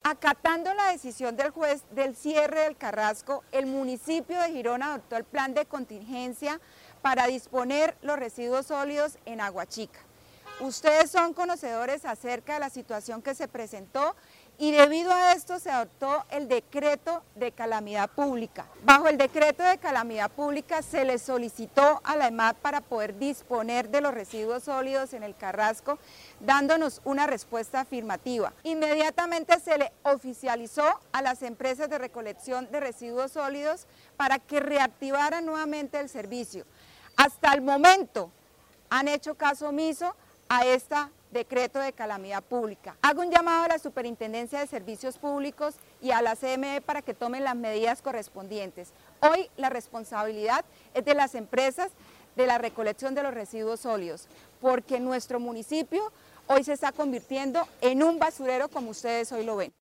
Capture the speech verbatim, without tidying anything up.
Acatando la decisión del juez del cierre del Carrasco, el municipio de Girón adoptó el plan de contingencia para disponer los residuos sólidos en Aguachica. Ustedes son conocedores acerca de la situación que se presentó y debido a esto se adoptó el decreto de calamidad pública. Bajo el decreto de calamidad pública se le solicitó a la E M A T para poder disponer de los residuos sólidos en el Carrasco, dándonos una respuesta afirmativa. Inmediatamente se le oficializó a las empresas de recolección de residuos sólidos para que reactivaran nuevamente el servicio. Hasta el momento han hecho caso omiso a este decreto de calamidad pública. Hago un llamado a la Superintendencia de Servicios Públicos y a la C M E para que tomen las medidas correspondientes. Hoy la responsabilidad es de las empresas de la recolección de los residuos sólidos, porque nuestro municipio hoy se está convirtiendo en un basurero como ustedes hoy lo ven.